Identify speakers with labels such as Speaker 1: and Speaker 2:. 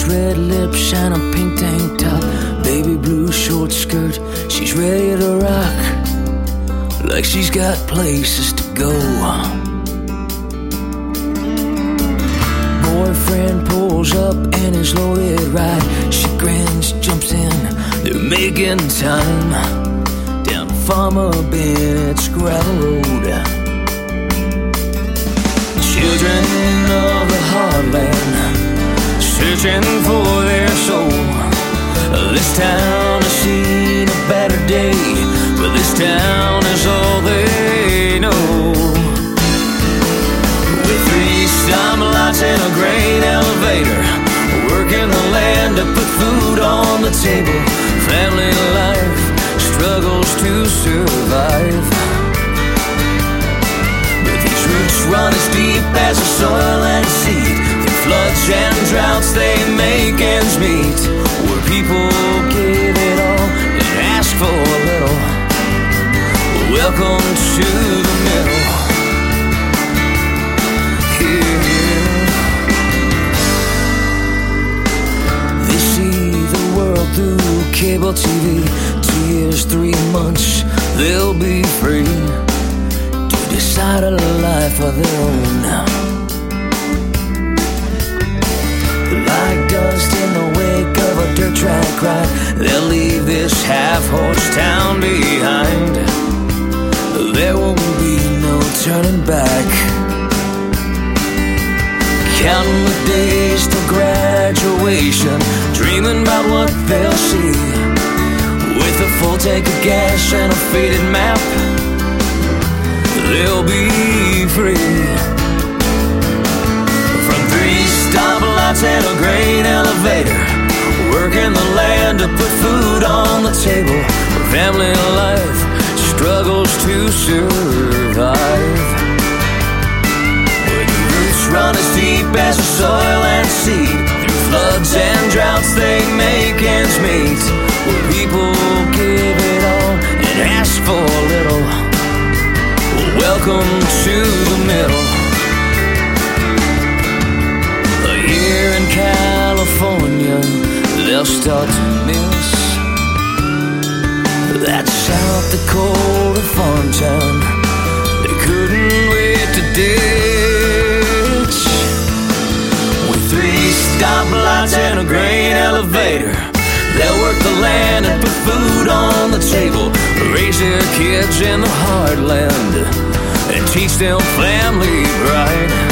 Speaker 1: red lips and a pink tank top, baby blue short skirt. She's ready to rock, like she's got places to go. Boyfriend pulls up in his loaded ride. She grins, jumps in, they're making time down Farmer Bennett's gravel road. Children of the heartland, searching for their soul. This town has seen a better day, but this town is all they know. With 3 stoplights and a grain elevator, working the land to put food on the table. Family life struggles to survive, but these roots run as deep as the soil and seed. Through floods and droughts they make ends meet, where people give it all and ask for a little. Welcome to the middle. They see the world through cable TV. 2 years, 3 months, they'll be free to decide a life of their own now. Like dust in the wake of a dirt track ride, they'll leave this half-horse town behind. There won't be no turning back. Counting the days till graduation, dreaming about what they'll see. With a full tank of gas and a faded map, they'll be free. From 3 stoplights and a grain elevator, working the land to put food on the table. Family life struggles to survive, where the roots run as deep as the soil and seed. Through floods and droughts they make ends meet, where people give it all and ask for a little. Welcome to the middle. Here in California, they'll start to miss that South Dakota farm town they couldn't wait to ditch. With 3 stoplights and a grain elevator, they'll work the land and put food on the table. Raise their kids in the heartland and teach them family pride.